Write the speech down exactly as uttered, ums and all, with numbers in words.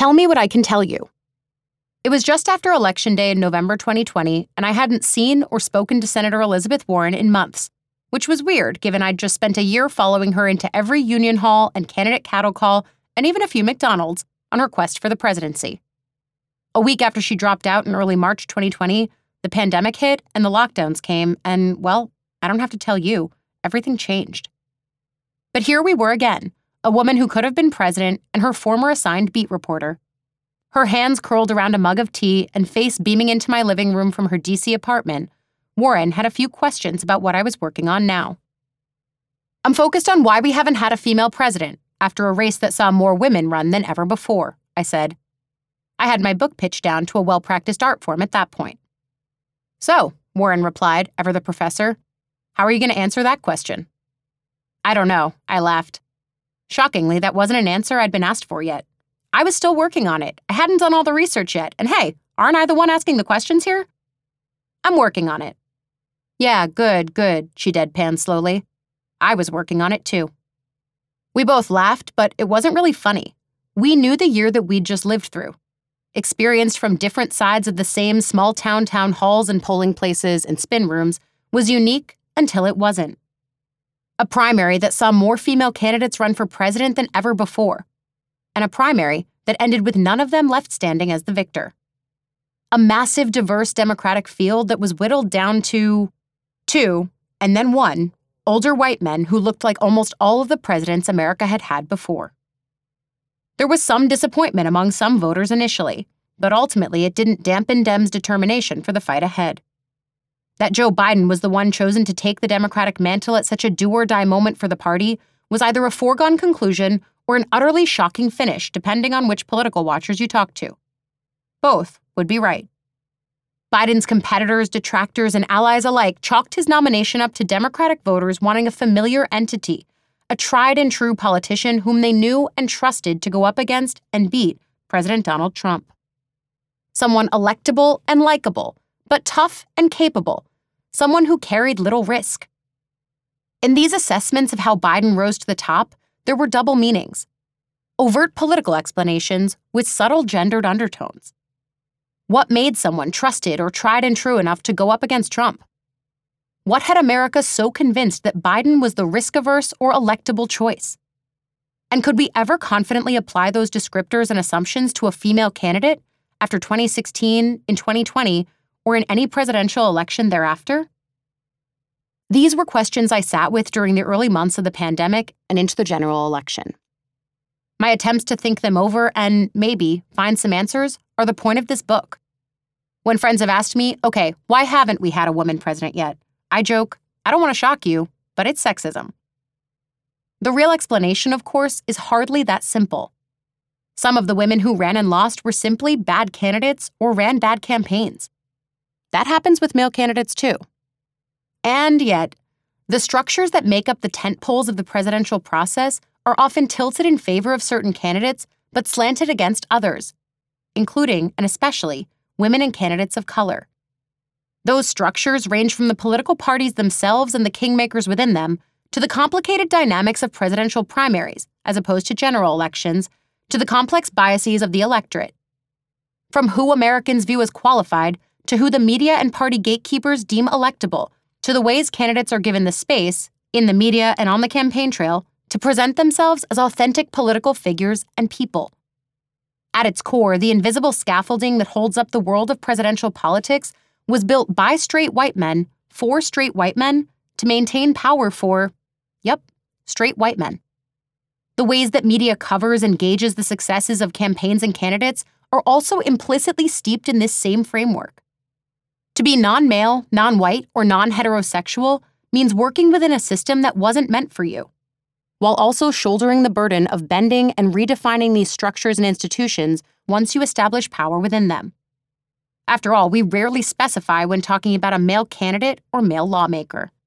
Tell me what I can tell you. It was just after Election Day in November twenty twenty, and I hadn't seen or spoken to Senator Elizabeth Warren in months, which was weird given I'd just spent a year following her into every union hall and candidate cattle call and even a few McDonald's on her quest for the presidency. A week after she dropped out in early March twenty twenty, the pandemic hit and the lockdowns came, and, well, I don't have to tell you, everything changed. But here we were again, a woman who could have been president and her former assigned beat reporter. Her hands curled around a mug of tea and face beaming into my living room from her D C apartment, Warren had a few questions about what I was working on now. I'm focused on why we haven't had a female president after a race that saw more women run than ever before, I said. I had my book pitched down to a well-practiced art form at that point. So, Warren replied, ever the professor, how are you going to answer that question? I don't know, I laughed. Shockingly, that wasn't an answer I'd been asked for yet. I was still working on it. I hadn't done all the research yet. And hey, aren't I the one asking the questions here? I'm working on it. Yeah, good, good, she deadpanned slowly. I was working on it too. We both laughed, but it wasn't really funny. We knew the year that we'd just lived through. Experienced from different sides of the same small-town town halls and polling places and spin rooms was unique until it wasn't. A primary that saw more female candidates run for president than ever before. And a primary that ended with none of them left standing as the victor. A massive, diverse Democratic field that was whittled down to two, and then one, older white men who looked like almost all of the presidents America had had before. There was some disappointment among some voters initially, but ultimately it didn't dampen Dems' determination for the fight ahead. That Joe Biden was the one chosen to take the Democratic mantle at such a do-or-die moment for the party was either a foregone conclusion or an utterly shocking finish, depending on which political watchers you talk to. Both would be right. Biden's competitors, detractors, and allies alike chalked his nomination up to Democratic voters wanting a familiar entity, a tried-and-true politician whom they knew and trusted to go up against and beat President Donald Trump. Someone electable and likable, but tough and capable, someone who carried little risk. In these assessments of how Biden rose to the top, there were double meanings. Overt political explanations with subtle gendered undertones. What made someone trusted or tried and true enough to go up against Trump? What had America so convinced that Biden was the risk-averse or electable choice? And could we ever confidently apply those descriptors and assumptions to a female candidate after twenty sixteen, in twenty twenty, or in any presidential election thereafter? These were questions I sat with during the early months of the pandemic and into the general election. My attempts to think them over and, maybe, find some answers are the point of this book. When friends have asked me, okay, why haven't we had a woman president yet? I joke, I don't want to shock you, but it's sexism. The real explanation, of course, is hardly that simple. Some of the women who ran and lost were simply bad candidates or ran bad campaigns. That happens with male candidates too. And yet, the structures that make up the tentpoles of the presidential process are often tilted in favor of certain candidates but slanted against others, including, and especially, women and candidates of color. Those structures range from the political parties themselves and the kingmakers within them to the complicated dynamics of presidential primaries, as opposed to general elections, to the complex biases of the electorate. From who Americans view as qualified to who the media and party gatekeepers deem electable, to the ways candidates are given the space, in the media and on the campaign trail, to present themselves as authentic political figures and people. At its core, the invisible scaffolding that holds up the world of presidential politics was built by straight white men, for straight white men, to maintain power for, yep, straight white men. The ways that media covers and gauges the successes of campaigns and candidates are also implicitly steeped in this same framework. To be non-male, non-white, or non-heterosexual means working within a system that wasn't meant for you, while also shouldering the burden of bending and redefining these structures and institutions once you establish power within them. After all, we rarely specify when talking about a male candidate or male lawmaker.